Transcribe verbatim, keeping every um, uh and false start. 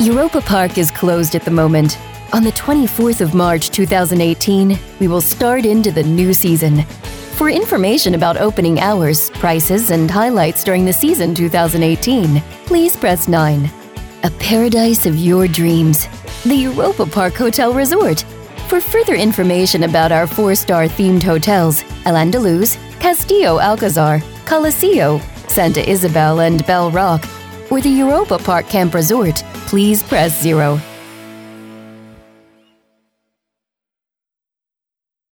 Europa Park is closed at the moment. On the twenty-fourth of March two thousand eighteen, we will start into the new season. For information about opening hours, prices, and highlights during the season two thousand eighteen, please press nine. A paradise of your dreams. The Europa Park Hotel Resort. For further information about our four-star themed hotels, El Andaluz, Castillo Alcazar, Coliseo, Santa Isabel, and Bell Rock, or the Europa Park Camp Resort, please press zero.